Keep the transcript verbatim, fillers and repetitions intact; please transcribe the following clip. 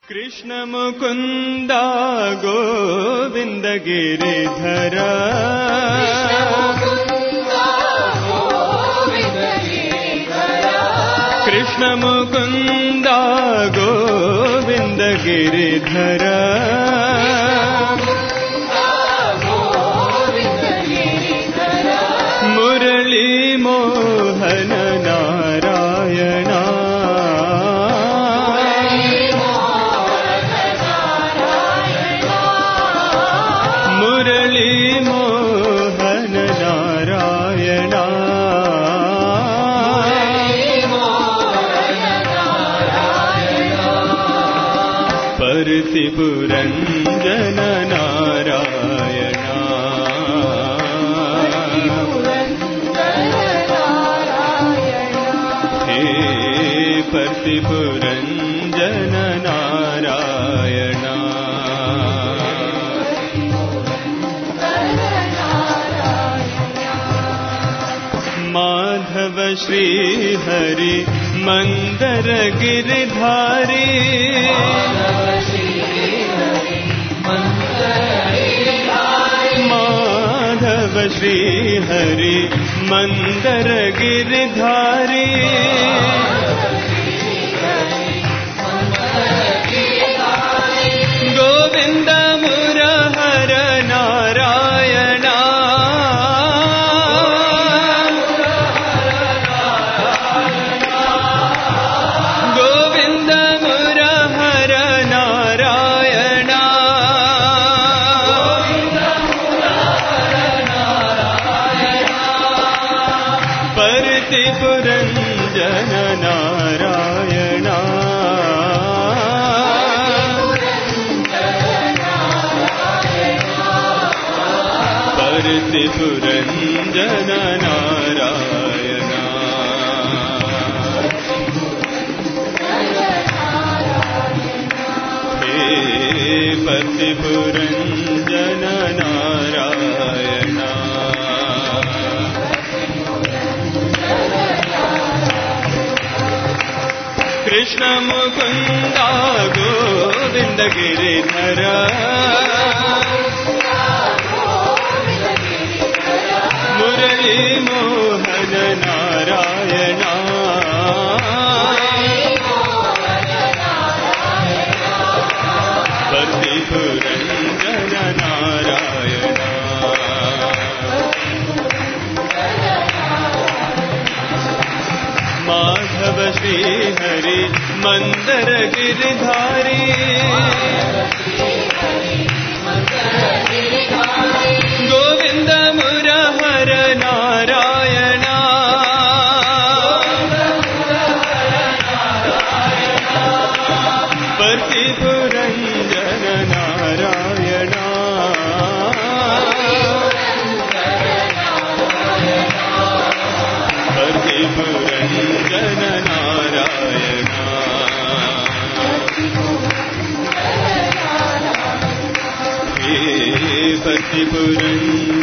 कृष्ण मुकुंद गोविंद गिरिधर कृष्ण मुकुंद गोविंद गिरिधर मुरली मोहन नारायण मुरली मोहन नारायण परतिपुरंजन नारायण हे परतिपुरंजन नारायण माधव श्री हरि मंदर गिरधारी माधव श्री हरि मंदर गिरधारी गोविंद मुरहर नारायण गोविंद मुरहर नारायण परतिपुरंजन नारायण परतिपुरंजन नारायण हे परतिपुरंजन नारायण कृष्ण मुकुंद गोविंद गिरिधर मुरली मोहन नारायण परतिपुरंजन नारायण माधव श्री हरि मंदर गिरधारी गोविंद मुरहर नारायण परतिपुरंजन नारायण परतिपुरंजन नारायण हे परतिपुरंजन